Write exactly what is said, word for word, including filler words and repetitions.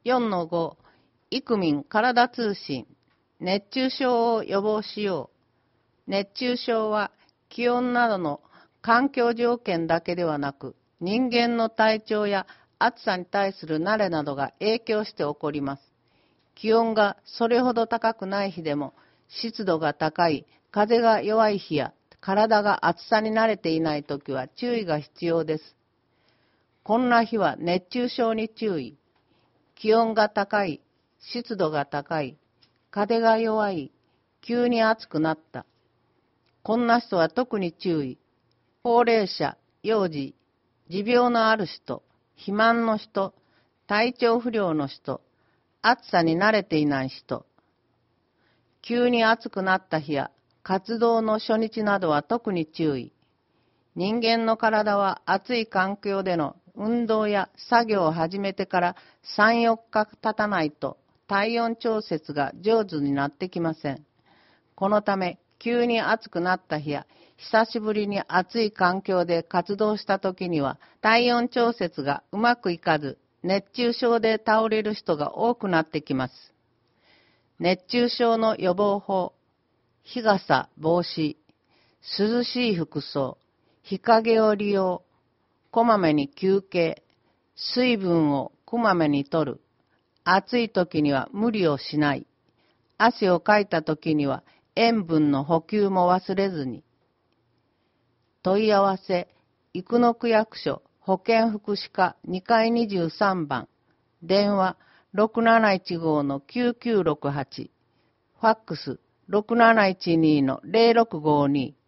よんのご、イクミン体通信、熱中症を予防しよう。熱中症は気温などの環境条件だけではなく、人間の体調や暑さに対する慣れなどが影響して起こります。気温がそれほど高くない日でも、湿度が高い、風が弱い日や、体が暑さに慣れていないときは注意が必要です。こんな日は熱中症に注意。気温が高い、湿度が高い、風が弱い、急に暑くなった。こんな人は特に注意。高齢者、幼児、持病のある人、肥満の人、体調不良の人、暑さに慣れていない人。急に暑くなった日や活動の初日などは特に注意。人間の体は暑い環境での運動や作業を始めてからさん、よっか経たないと体温調節が上手になってきません。このため急に暑くなった日や久しぶりに暑い環境で活動した時には体温調節がうまくいかず熱中症で倒れる人が多くなってきます。熱中症の予防法、日傘、帽子、涼しい服装、日陰を利用、こまめに休憩、水分をこまめにとる、暑い時には無理をしない、汗をかいた時には塩分の補給も忘れずに。問い合わせ、生野区役所保健福祉課にかいにじゅうさんばん、電話ろくなないちごのきゅうきゅうろくはち、ファックスろくなないちにのゼロろくごに。